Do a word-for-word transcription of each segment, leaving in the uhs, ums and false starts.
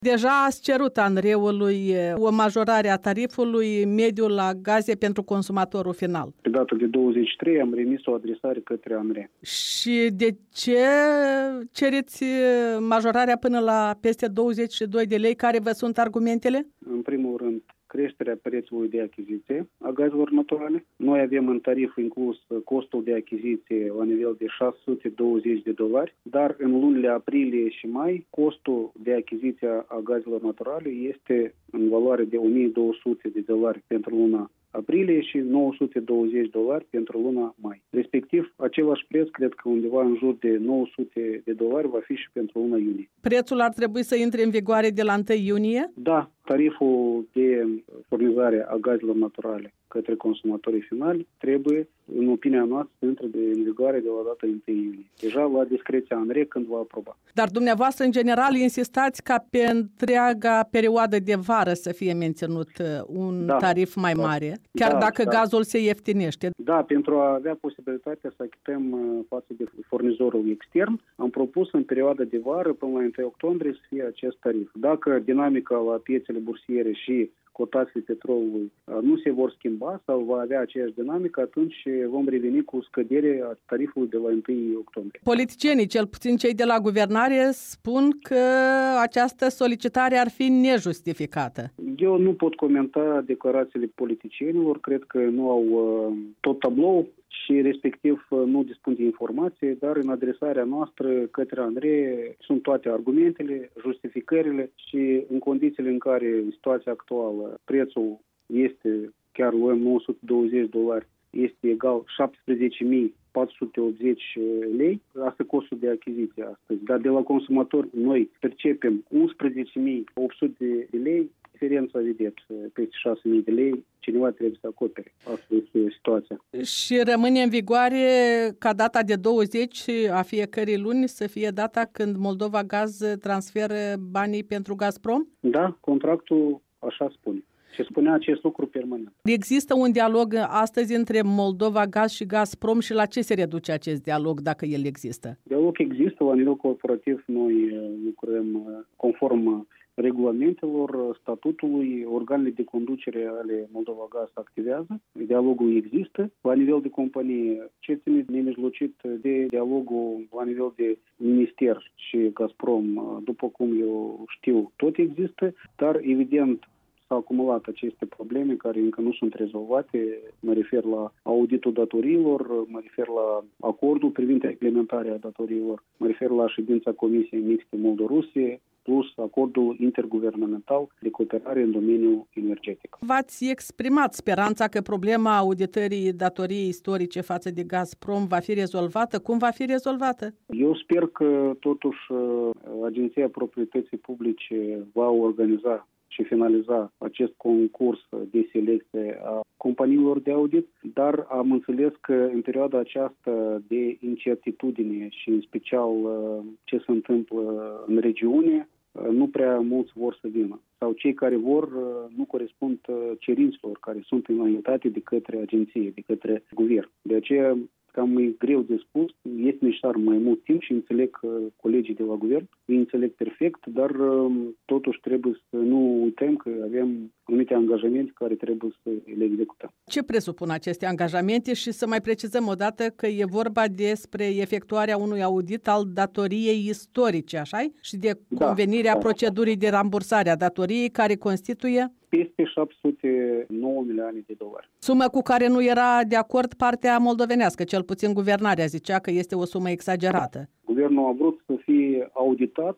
Deja ați cerut ANRE-ului o majorare a tarifului mediu la gaze pentru consumatorul final. Pe data de douăzeci și trei am remis o adresare către ANRE. Și de ce cereți majorarea până la peste douăzeci și doi de lei? Care vă sunt argumentele? În primul rând, creșterea prețului de achiziție a gazelor naturale. Noi avem în tarif inclus costul de achiziție la nivel de șase sute douăzeci de dolari, dar în lunile aprilie și mai, costul de achiziție a gazelor naturale este în valoare de o mie două sute de dolari pentru luna aprilie și nouă sute douăzeci de dolari pentru luna mai. Respectiv, același preț, cred că undeva în jur de nouă sute de dolari va fi și pentru luna iunie. Prețul ar trebui să intre în vigoare de la întâi iunie? Da, tariful de furnizare a gazelor naturale către consumatorii finali trebuie, în opinia noastră, să intre în vigoare de la data întâi iunie. Deja la discreția ANRE când va aproba. Dar dumneavoastră, în general, insistați ca pe întreaga perioadă de vară să fie menținut un da, tarif mai da, mare, chiar da, dacă da. gazul se ieftinește. Da, pentru a avea posibilitatea să achităm față de furnizorul extern, am propus în perioada de vară până la întâi octombrie să fie acest tarif. Dacă dinamica la piețele bursiere și cotațiile petrolului nu se vor schimba sau va avea aceeași dinamică, atunci vom reveni cu scădere a tarifului de la întâi octombrie. Politicienii, cel puțin cei de la guvernare, spun că această solicitare ar fi nejustificată. Eu nu pot comenta declarațiile politicienilor, cred că nu au uh, tot tablou și respectiv nu dispun de informație, dar în adresarea noastră către ANRE sunt toate argumentele, justificările și în condițiile în care în situația actuală prețul este, chiar luăm nouă sute douăzeci de dolari, este egal șaptesprezece mii patru sute optzeci lei, asta costul de achiziție astăzi. Dar de la consumator noi percepem unsprezece mii opt sute de lei, diferența, vedeți, peste șase mii de lei, cineva trebuie să acopere. Asta este situația. Și rămâne în vigoare ca data de douăzeci a fiecărei luni să fie data când Moldova Gaz transferă banii pentru Gazprom? Da, contractul așa spune. Și spunea acest lucru permanent. Există un dialog astăzi între Moldova Gaz și Gazprom și la ce se reduce acest dialog, dacă el există? Dialog există. La nivel corporativ noi lucrăm conform regulamentelor, statutului, organele de conducere ale Moldova Gaz activează. Dialogul există. La nivel de companie, ce ține nemijlocit de dialogul la nivel de minister și Gazprom, după cum eu știu, tot există, dar evident s-au acumulat aceste probleme care încă nu sunt rezolvate. Mă refer la auditul datoriilor, mă refer la acordul privind implementarea datoriilor, mă refer la ședința Comisiei Mixte Moldorusie, plus acordul interguvernamental de cooperare în domeniul energetic. V-ați exprimat speranța că problema auditării datoriei istorice față de Gazprom va fi rezolvată. Cum va fi rezolvată? Eu sper că totuși Agenția Proprietății Publice va organiza și finaliza acest concurs de selecție a companiilor de audit, dar am înțeles că în perioada aceasta de incertitudine și în special ce se întâmplă în regiune, nu prea mulți vor să vină. Sau cei care vor nu corespund cerințelor care sunt înaintate de către agenție, de către guvern. De aceea cam e greu de spus, este necesar mai mult timp și înțeleg că colegii de la guvern îi înțeleg perfect, dar totuși trebuie să nu uităm că avem anumite angajamente care trebuie să le executăm. Ce presupun aceste angajamente și să mai precizăm o dată că e vorba despre efectuarea unui audit al datoriei istorice, așa-i? Și de convenirea da, procedurii de rambursare a datoriei care constituie peste șapte sute nouă milioane de dolari. Sumă cu care nu era de acord partea moldovenească, cel puțin guvernarea zicea că este o sumă exagerată. Guvernul a vrut să fie auditat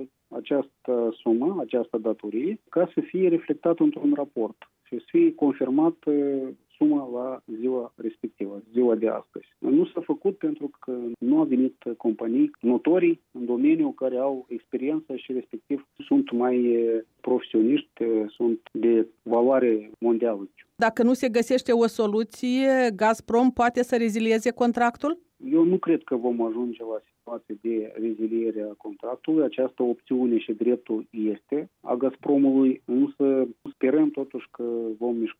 această sumă, această datorie, ca să fie reflectată într-un raport și să fie confirmat suma la ziua respectivă, ziua de astăzi. Nu s-a făcut pentru că nu au venit companii notorii în domeniu care au experiență și respectiv sunt mai profesioniști, sunt de valoare mondială. Dacă nu se găsește o soluție, Gazprom poate să rezilieze contractul? Eu nu cred că vom ajunge la situație de reziliere a contractului. Această opțiune și dreptul este a Gazpromului, însă sperăm totuși că vom mișca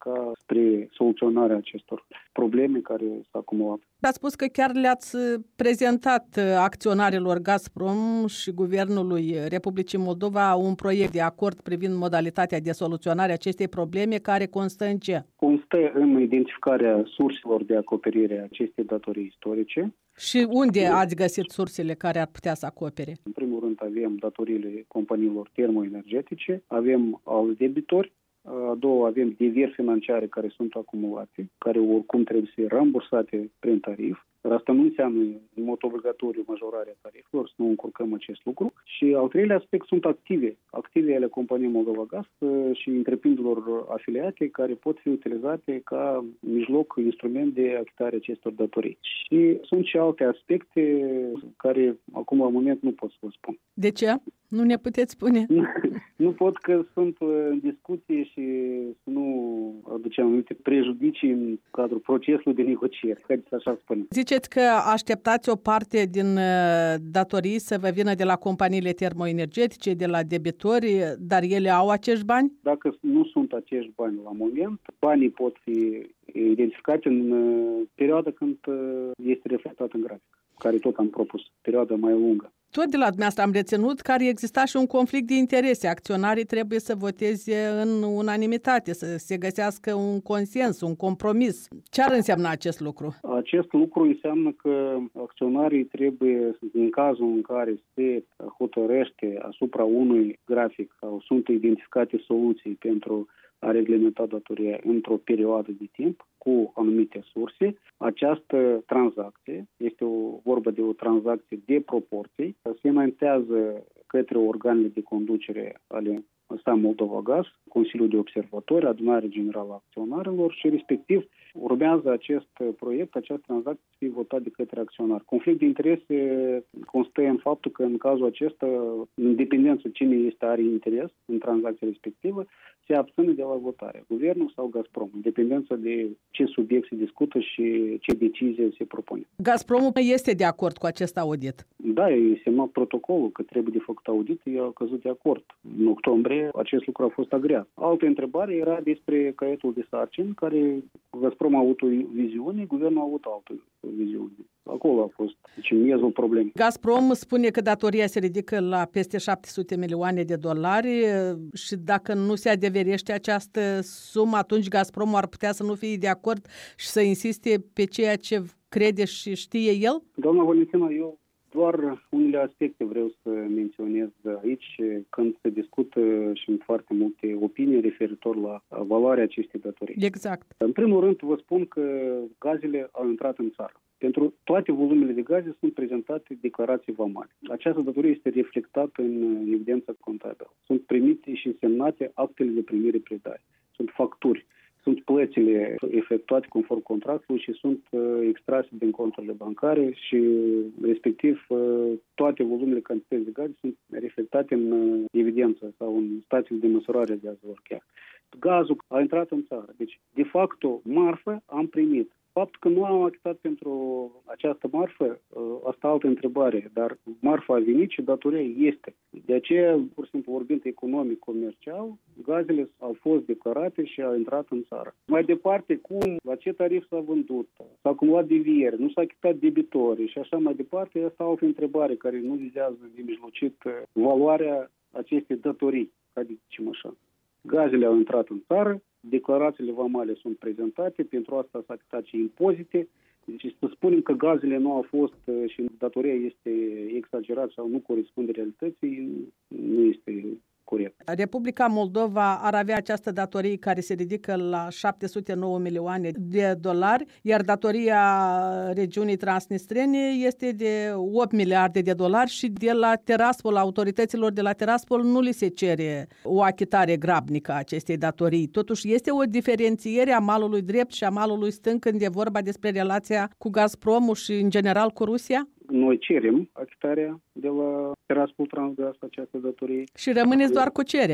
spre soluționarea acestor probleme care s-au acumulat. Ați spus că chiar le-ați prezentat acționarilor Gazprom și Guvernului Republicii Moldova un proiect de acord privind modalitatea de soluționare a acestei probleme, care constă în ce? Constă în identificarea surselor de acoperire a acestei datorii istorice. Și unde ați găsit sursele care ar putea să acopere? În primul rând avem datoriile companiilor termoenergetice, avem alți debitori, a doua avem deveri financiare care sunt acumulate, care oricum trebuie să fie rambursate prin tarif. Dar asta nu înseamnă în mod obligatoriu majorarea tarifelor, să nu încurcăm acest lucru. Și al treilea aspect sunt active, active ale companiei Moldova Gaz și întreprinderilor afiliate care pot fi utilizate ca mijloc, instrument de achitare acestor datorii. Și sunt și alte aspecte care acum la moment nu pot să vă spun. De ce? Nu ne puteți spune? Nu pot, că sunt în discuție și să nu aducem anumite prejudicii în cadrul procesului de negociere. Haideți așa spune. Ziceți că așteptați o parte din datorii să vă vină de la companiile termoenergetice, de la debitori, dar ele au acești bani? Dacă nu sunt acești bani la moment, banii pot fi identificați în perioada când este reflectat în grafic, care tot am propus, perioada mai lungă. Tot de la dumneavoastră am reținut că ar exista și un conflict de interese. Acționarii trebuie să voteze în unanimitate, să se găsească un consens, un compromis. Ce ar însemna acest lucru? Acest lucru înseamnă că acționarii trebuie, în cazul în care se hotărăște asupra unui grafic sau sunt identificate soluții pentru a reglementa datoria într-o perioadă de timp cu anumite surse, această tranzacție, este o vorbă de o tranzacție de proporții, se înaintează către organele de conducere ale S A M Moldova Gaz, Consiliul de Observatori, Adunarea Generală a Acționarilor și respectiv urmează acest proiect, această tranzacție să fie votat de către acționar. Conflict de interese constă în faptul că în cazul acesta, în dependență cine este are interes în tranzacția respectivă, se abține de la votare, guvernul sau Gazprom, în dependență de ce subiect se discută și ce decizie se propune. Gazpromul este de acord cu acest audit? Da, e semnat protocolul că trebuie de făcut audit, i-a căzut de acord. În octombrie acest lucru a fost agreat. Altă întrebare era despre caietul de sarcini, care Gazprom a avut o viziune, guvernul a avut altă viziune. Acolo a fost, deci, miezul problemei. Gazprom spune că datoria se ridică la peste șapte sute milioane de dolari și dacă nu se adeverește această sumă, atunci Gazprom ar putea să nu fie de acord și să insiste pe ceea ce crede și știe el? Doamna Valentina, eu doar unele aspecte vreau să menționez aici când se discută și în foarte multe opinii referitor la valoarea acestei datorii. Exact. În primul rând vă spun că gazele au intrat în țară. Pentru toate volumele de gaze sunt prezentate declarații vamale. Această datorie este reflectată în evidența contabilă. Sunt primite și semnate actele de primire-predare. Sunt facturi. Sunt plățile efectuate conform contractului și sunt uh, extrase din conturile bancare și respectiv uh, toate volumele cantități de gaze sunt reflectate în uh, evidență sau în stațiile de măsurare a gazelor chiar. Gazul a intrat în țară. Deci, de facto, marfă am primit. Faptul că nu am achitat pentru această marfă, asta altă întrebare, dar marfa a venit și datoria este. De aceea, pur și simplu, vorbind economic, comercial, gazele au fost declarate și au intrat în țară. Mai departe, cum, la ce tarif s-a vândut, s-a acumulat devieri, nu s-a achitat debitorii și așa mai departe, asta altă întrebare care nu vizează de mijlocit valoarea acestei datorii, adică zicem așa. Gazele au intrat în țară, declarațiile vamale sunt prezentate, pentru asta s-a achitat și impozite. Deci să spunem că gazele nu au fost și datoria este exagerat sau nu corespunde realității, nu este corect. Republica Moldova ar avea această datorie care se ridică la șapte sute nouă milioane de dolari, iar datoria regiunii Transnistrene este de opt miliarde de dolari și de la Tiraspol, autorităților de la Tiraspol nu li se cere o achitare grabnică a acestei datorii. Totuși este o diferențiere a malului drept și a malului stâng când e vorba despre relația cu Gazpromul și în general cu Rusia? Noi cerem achitarea de la Tiraspol Transgaz această datorie. Și rămâneți doar cu cererea.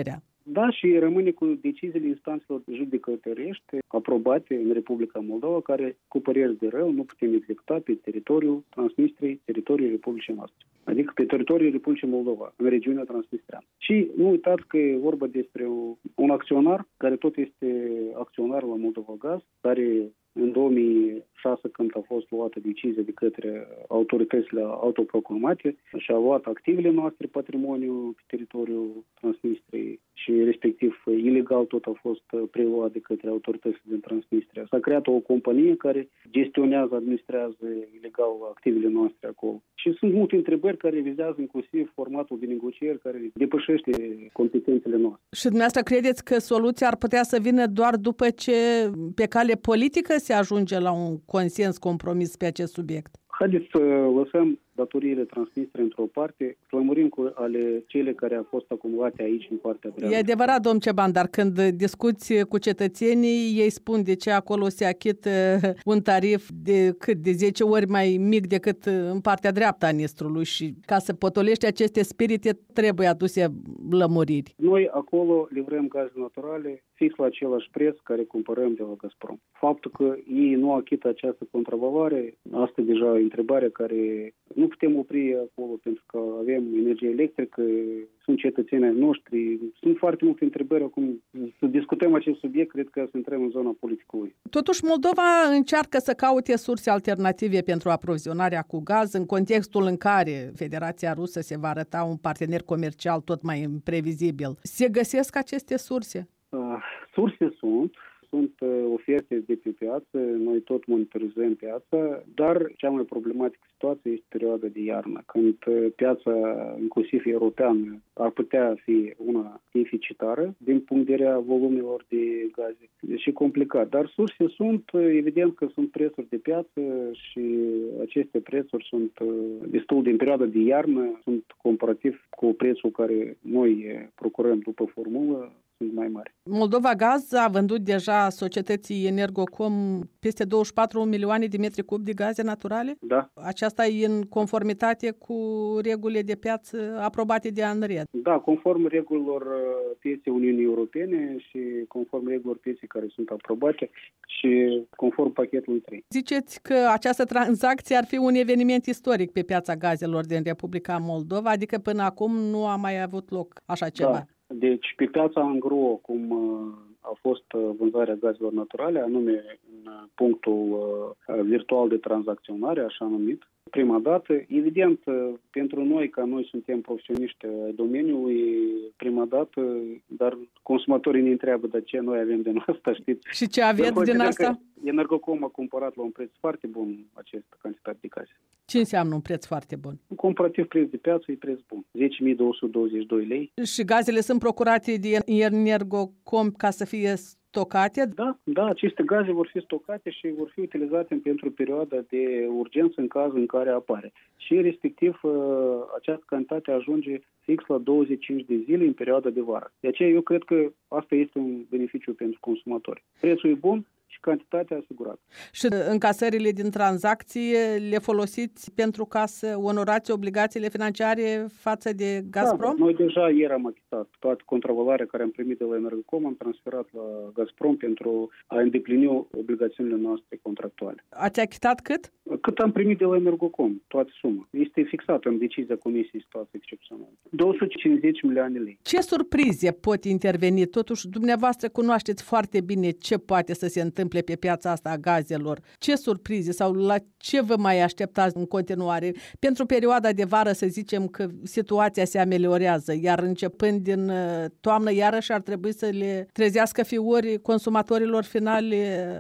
Da, și rămâne cu deciziile instanțelor judecătorești aprobate în Republica Moldova, care, cu păreri de rău, nu putem executa pe teritoriul Transnistriei, teritoriul Republicii noastre. Adică pe teritoriul Republicii Moldova, în regiunea transnistreană. Și nu uitați că e vorba despre un acționar, care tot este acționar la Moldova Gaz, care în două mii șase, când a fost luată decizie de către autoritățile autoproclamate, și-a luat activele noastre, patrimoniu pe teritoriul Transnistriei și respectiv ilegal tot a fost preluat de către autoritățile din Transnistria. S-a creat o companie care gestionează, administrează ilegal activele noastre acolo. Și sunt multe întrebări care vizează inclusiv formatul de negocieri care depășește competențele noastre. Și dumneavoastră credeți că soluția ar putea să vină doar după ce pe cale politică se ajunge la un consens, compromis pe acest subiect? Haideți să lăsăm datoriile Transnistriei într-o parte, să lămurim cu ale cele care au fost acumulate aici în partea dreaptă. E adevărat, domn Ceban, dar când discuți cu cetățenii, ei spun de ce acolo se achită un tarif de cât de zece ori mai mic decât în partea dreaptă a Nistrului și ca să potolești aceste spirite trebuie aduse lămuriri. Noi acolo livrăm gaze naturale fix la același preț care cumpărăm de la Gazprom. Faptul că ei nu achită această contravaloare, asta e deja întrebarea care nu putem opri acolo pentru că avem energie electrică, sunt cetățenii noștri, sunt foarte multe întrebări acum. Să discutăm acest subiect, cred că să intrăm în zona politicului. Totuși, Moldova încearcă să caute surse alternative pentru aprovizionarea cu gaz în contextul în care Federația Rusă se va arăta un partener comercial tot mai imprevizibil. Se găsesc aceste surse? Uh, surse sunt. Sunt oferte de pe piață, noi tot monitorizăm piața, dar cea mai problematică situație este perioada de iarnă, când piața, inclusiv europeană, ar putea fi una deficitară din punct de vedere volumelor de gaze. Deci e complicat, dar surse sunt, evident că sunt prețuri de piață și aceste prețuri sunt destul de în perioada de iarnă, sunt comparativ cu prețul care noi procurăm după formulă, sunt mai mari. Moldova Gaz a vândut deja societății Energocom peste douăzeci și patru milioane de metri cub de gaze naturale? Da. Aceasta e în conformitate cu regulile de piață aprobate de ANRED? Da, conform regulilor pieței Uniunii Europene și conform regulilor pieței care sunt aprobate și conform pachetului trei. Ziceți că această tranzacție ar fi un eveniment istoric pe piața gazelor din Republica Moldova, adică până acum nu a mai avut loc așa ceva. Da. Deci, pe piața Angro, cum a fost vânzarea gazelor naturale, anume în punctul virtual de tranzacționare, așa numit, prima dată. Evident, pentru noi, ca noi suntem profesioniști ai domeniului, prima dată, dar consumatorii ne întreabă de ce noi avem din asta, știți? Și ce aveți din asta? Energocom a cumpărat la un preț foarte bun această cantitate de gaze. Ce înseamnă un preț foarte bun? Comparativ preț de piață e preț bun. zece mii două sute douăzeci și doi lei. Și gazele sunt procurate de Energocom ca să fie stocate? Da, da, aceste gaze vor fi stocate și vor fi utilizate pentru perioada de urgență în cazul în care apare. Și respectiv această cantitate ajunge fix la douăzeci și cinci de zile în perioada de vară. De aceea eu cred că asta este un beneficiu pentru consumatori. Prețul e bun și cantitatea asigurată. Și încasările din tranzacție le folosiți pentru ca să onorați obligațiile financiare față de Gazprom? Da, noi deja ieri am achitat toată contravaloarea care am primit de la Energocom, am transferat la Gazprom pentru a îndeplini obligațiunile noastre contractuale. Ați achitat cât? Cât am primit de la Energocom, toată suma. Este fixată în decizia Comisiei Situație Excepțională. două sute cincizeci milioane lei. Ce surprize pot interveni? Totuși, dumneavoastră cunoașteți foarte bine ce poate să se întâmple pe piața asta a gazelor. Ce surprize sau la ce vă mai așteptați în continuare? Pentru perioada de vară să zicem că situația se ameliorează, iar începând din toamnă iarăși ar trebui să le trezească fiori consumatorilor finali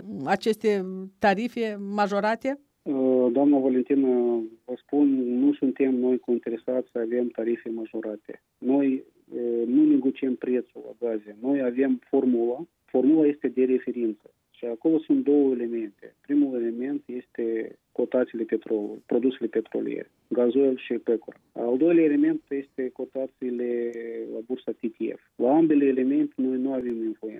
aceste tarife majorate? Doamna Valentina, vă spun, nu suntem noi interesați să avem tarife majorate. Noi nu negociem prețul la gaze. Noi avem formula. Formula este de referință. Și acolo sunt două elemente. Primul element este cotațiile petrolului, produsele petroliere, gazoil și pecor. Al doilea element este cotațiile la bursa T T F. La ambele elemente noi nu avem influență. Evident,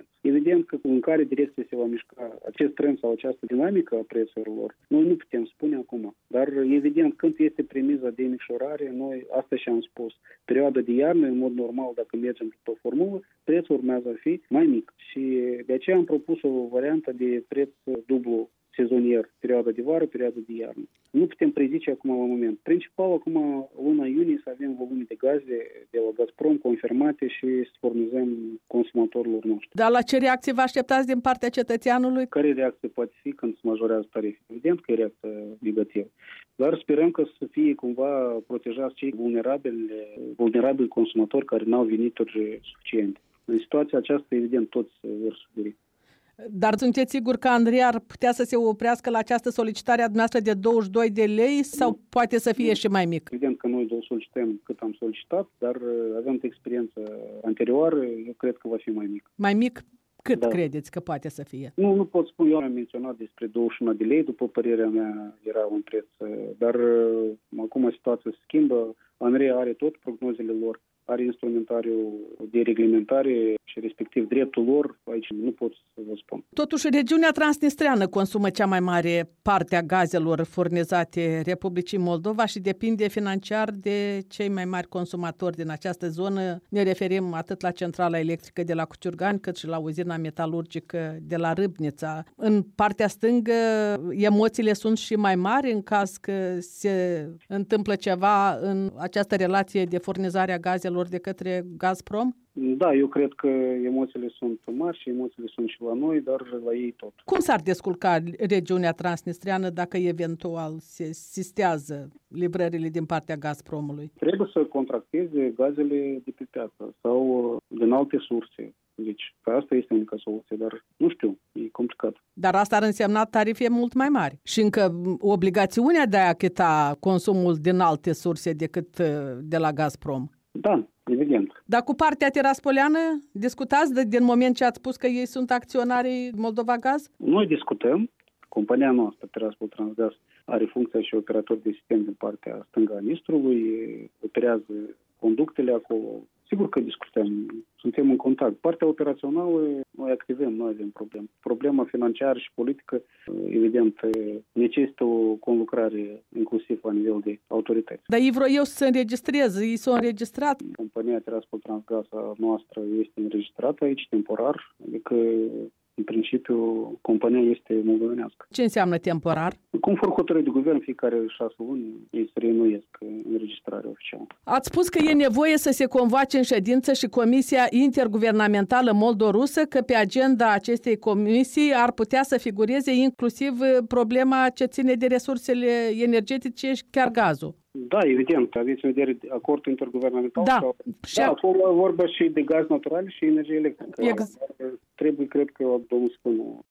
evident că în care direcție se va mișca acest trend sau această dinamică a prețurilor, noi nu putem spune acum. Dar evident, când este premiza de micșorare, noi asta și-am spus. Perioada de iarnă, în mod normal, dacă mergem pe o formulă, prețul urmează a fi mai mic. Și de aceea am propus o variantă de preț dublu sezonier, perioada de vară, perioada de iarnă. Nu putem prezice acum la moment. Principal, acum, luna iunie, să avem volume de gaze de la Gazprom confirmate și să furnizăm consumatorilor noștri. Dar la ce reacție vă așteptați din partea cetățeanului? Care reacție poate fi când se majorează tariful? Evident că e reacție negativă. Dar sperăm că să fie cumva protejați cei vulnerabili, vulnerabili consumatori care n-au venituri suficiente. În situația aceasta, evident, toți vor suferi. Dar sunteți sigur că Andrei ar putea să se oprească la această solicitare a dumneavoastră de douăzeci și doi de lei sau nu, poate să fie nu. și mai mic? Evident că noi solicităm cât am solicitat, dar avem experiență anterioară, eu cred că va fi mai mic. Mai mic? Cât da. credeți că poate să fie? Nu, nu pot spune. Eu am menționat despre douăzeci și unu de lei, după părerea mea era un preț, dar acum situația se schimbă. Andrei are tot prognozele lor, are instrumentariul de reglementare și respectiv dreptul lor, aici nu pot să vă spun. Totuși, regiunea transnistreană consumă cea mai mare parte a gazelor furnizate Republicii Moldova și depinde financiar de cei mai mari consumatori din această zonă. Ne referim atât la centrala electrică de la Cuciurgani, cât și la uzina metalurgică de la Râbnița. În partea stângă, emoțiile sunt și mai mari în caz că se întâmplă ceva în această relație de furnizare a gazelor de către Gazprom? Da, eu cred că emoțiile sunt mari și emoțiile sunt și la noi, dar la ei tot. Cum s-ar descurca regiunea transnistreană dacă eventual se sistează livrările din partea Gazpromului? Trebuie să contracteze gazele de pe piață sau din alte surse. Deci, asta este unica soluție, dar nu știu, e complicat. Dar asta ar însemna tarife mult mai mari și încă obligațiunea de a achita consumul din alte surse decât de la Gazprom. Da, evident. Dar cu partea teraspoleană discutați de, din moment ce ați spus că ei sunt acționarii Moldova Gaz? Noi discutăm. Compania noastră, Tiraspol Transgaz, are funcția și operator de sistem din partea stângă a Nistrului, operează conductele acolo. Sigur că discutăm, suntem în contact. Partea operațională, noi activăm, noi avem probleme. Problema financiară și politică, evident, necesită o conlucrare inclusiv la nivel de autorități. Dar ei vreau să se înregistreze, ei s-au înregistrat. Compania Tiraspol Transgaz noastră este înregistrată aici temporar, adică în principiu, compania este moldovenească. Ce înseamnă temporar? Conform hotărârii de guvern, fiecare șase luni ei se reînnoiesc înregistrarea oficială. Ați spus că e nevoie să se convoace în ședință și Comisia Interguvernamentală Moldo-Rusă, că pe agenda acestei comisii ar putea să figureze inclusiv problema ce ține de resursele energetice și chiar gazul. Da, evident. Aveți în vedere acordul interguvernamental? Da. Sau... da, acolo vorba și de gaz natural și energie electrică. Ex... Trebuie, cred că, domnul Spânu